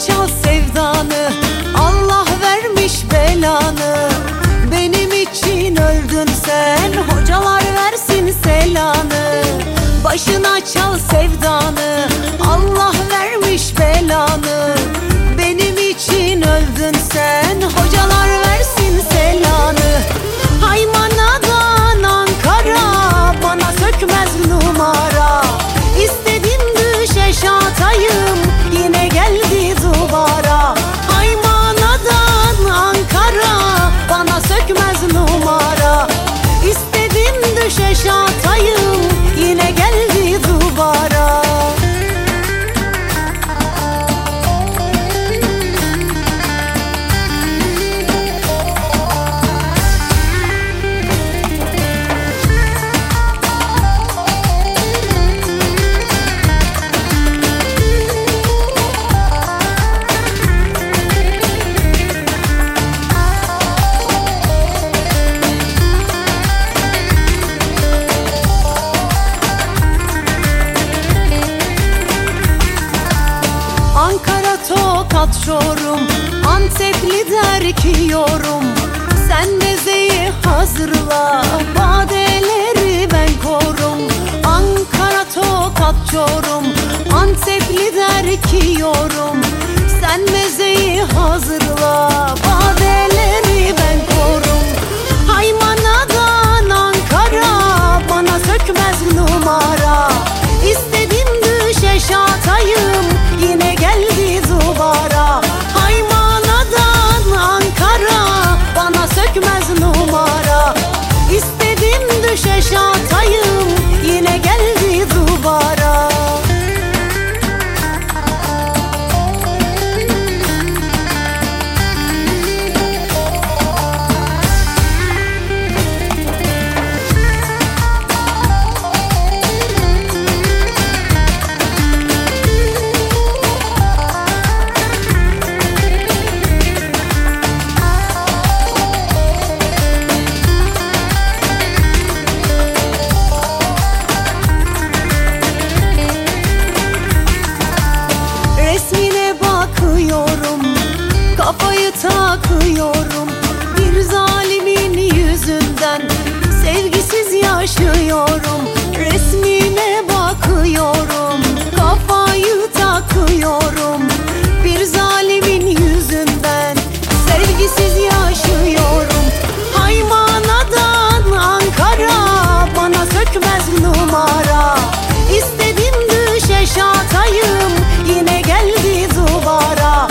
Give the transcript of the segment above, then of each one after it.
çal sevdanı, Allah vermiş belanı. Benim için öldün sen, hocalar versin selanı. Başına çal sevdanı, Allah vermiş belanı. Benim için öldün sen, hocalar versin selanı. Haymanadan Ankara, bana sökmez numara. İstedim düşe şatayım, yine geldi duvara. Haymanadan Ankara, bana sökmez numara. İstedim düşe şatayım, yine geldi duvara. Ankara Tokat Çorum, Antepli der ki yorum. Sen mezeyi hazırla, badeleri ben korum. Ankara Tokat Çorum, Antepli der ki yorum. Sen mezeyi hazırla, badeleri ben korum. Haymanadan Ankara, bana sökmez numara. İstedim düşe şatayım, yine geldi duvara. Haymanadan Ankara, bana sökmez numara. İstedim düşe şatayım, yine geldi duvara. Kafayı takıyorum, bir zalimin yüzünden sevgisiz yaşıyorum. Resmine bakıyorum, kafayı takıyorum, bir zalimin yüzünden sevgisiz yaşıyorum. Haymanadan Ankara, bana sökmez numara. İstedim düşe şatayım, yine geldi duvara.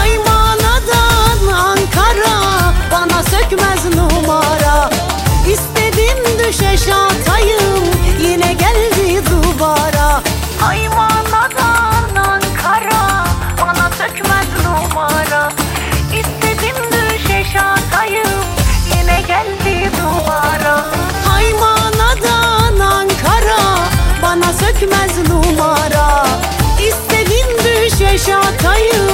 Ankara, bana sökmez numara. İstedim düşe şatayım, yine geldi duvara. Haymanadan Ankara, bana sökmez numara. İstedim düşe şatayım, yine geldi duvara. Haymanadan Ankara, bana sökmez numara. İstedim düşe şatayım,